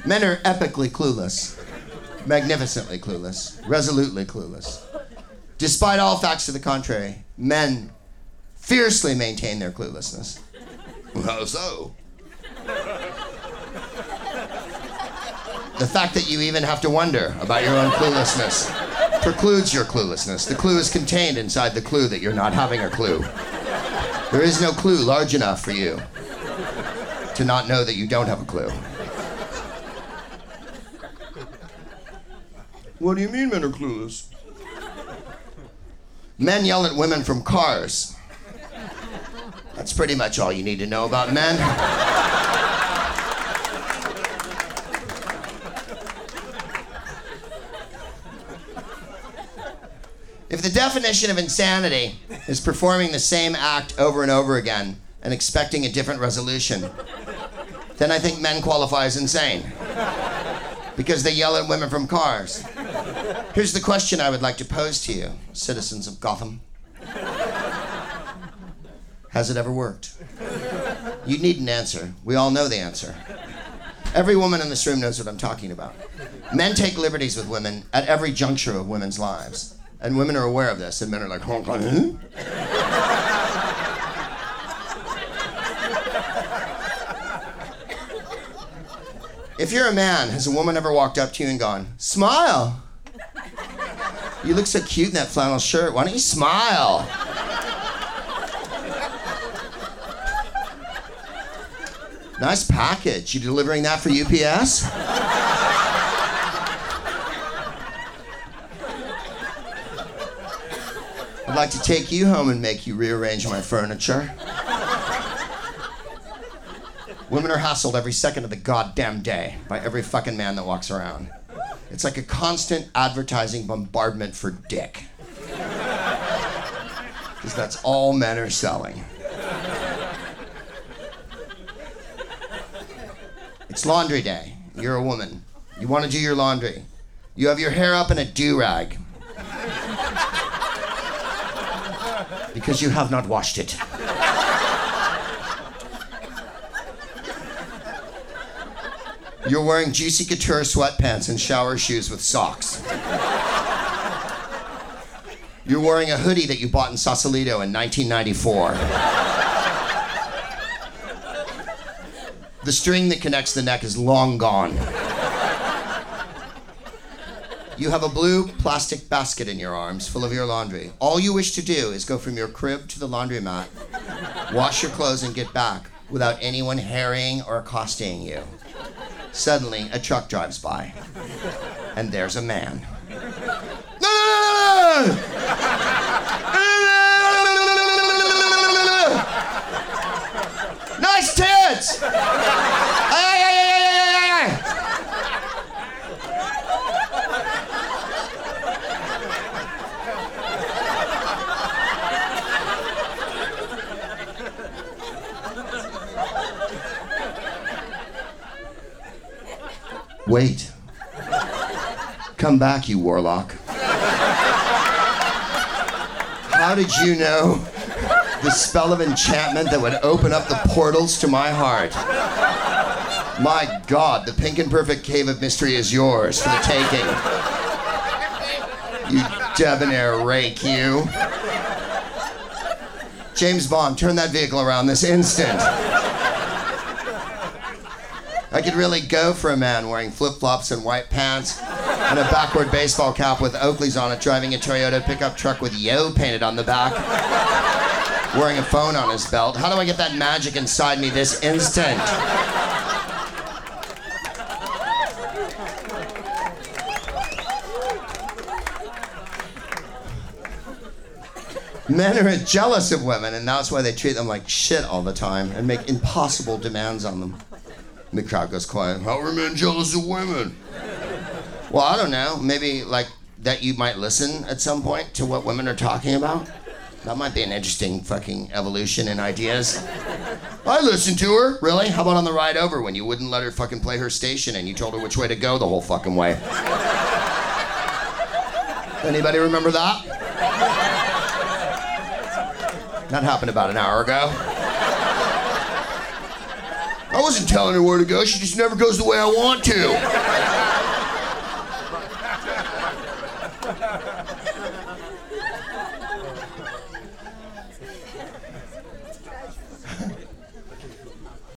Men are epically clueless, magnificently clueless, resolutely clueless. Despite all facts to the contrary, men fiercely maintain their cluelessness. How so? The fact that you even have to wonder about your own cluelessness precludes your cluelessness. The clue is contained inside the clue that you're not having a clue. There is no clue large enough for you to not know that you don't have a clue. What do you mean men are clueless? Men yell at women from cars. That's pretty much all you need to know about men. If the definition of insanity is performing the same act over and over again and expecting a different resolution, then I think men qualify as insane because they yell at women from cars. Here's the question I would like to pose to you, citizens of Gotham. Has it ever worked? You need an answer. We all know the answer. Every woman in this room knows what I'm talking about. Men take liberties with women at every juncture of women's lives. And women are aware of this, and men are like, huh? If you're a man, has a woman ever walked up to you and gone, smile? You look so cute in that flannel shirt. Why don't you smile? Nice package. You delivering that for UPS? I'd like to take you home and make you rearrange my furniture. Women are hassled every second of the goddamn day by every fucking man that walks around. It's like a constant advertising bombardment for dick. Because that's all men are selling. It's laundry day. You're a woman. You want to do your laundry. You have your hair up in a do-rag. Because you have not washed it. You're wearing Juicy Couture sweatpants and shower shoes with socks. You're wearing a hoodie that you bought in Sausalito in 1994. The string that connects the neck is long gone. You have a blue plastic basket in your arms full of your laundry. All you wish to do is go from your crib to the laundromat, wash your clothes, and get back without anyone harrying or accosting you. Suddenly, a truck drives by, and there's a man. Nice tits! Wait. Come back, you warlock. How did you know the spell of enchantment that would open up the portals to my heart? My God, the pink and perfect cave of mystery is yours for the taking. You debonair rake, you. James Bond, turn that vehicle around this instant. I could really go for a man wearing flip-flops and white pants and a backward baseball cap with Oakleys on it, driving a Toyota pickup truck with Yo painted on the back, wearing a phone on his belt. How do I get that magic inside me this instant? Men are jealous of women, and that's why they treat them like shit all the time and make impossible demands on them. And the crowd goes quiet. How are men jealous of women? Well, I don't know. Maybe like that you might listen at some point to what women are talking about. That might be an interesting fucking evolution in ideas. I listened to her. Really? How about on the ride over when you wouldn't let her fucking play her station and you told her which way to go the whole fucking way? Anybody remember that? That happened about an hour ago. I wasn't telling her where to go. She just never goes the way I want to.